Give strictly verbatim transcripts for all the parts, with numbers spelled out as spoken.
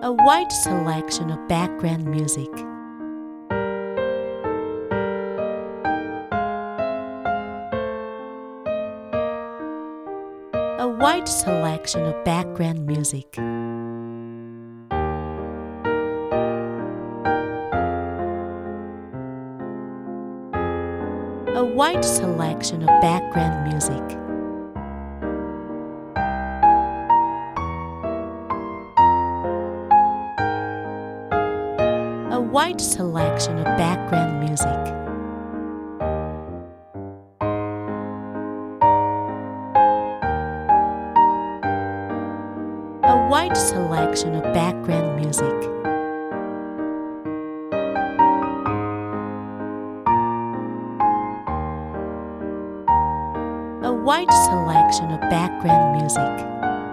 A wide selection of background music. A wide selection of background music. A wide selection of background music. A wide selection of background music. A wide selection of background music. A wide selection of background music.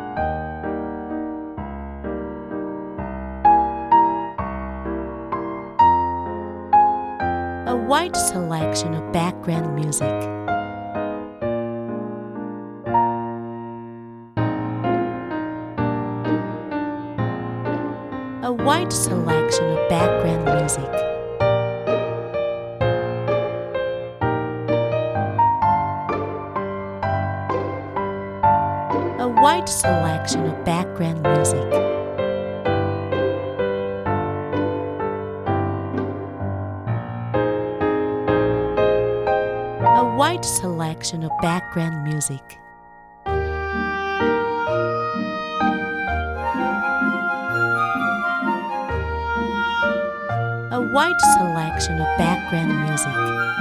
A wide selection of background music. A wide selection of background music. A wide selection of background music. A wide selection of background music. A wide selection of background music.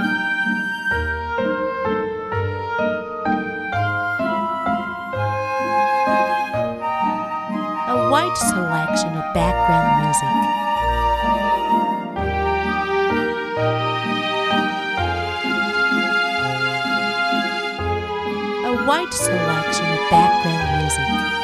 A wide selection of background music. A wide selection of background music.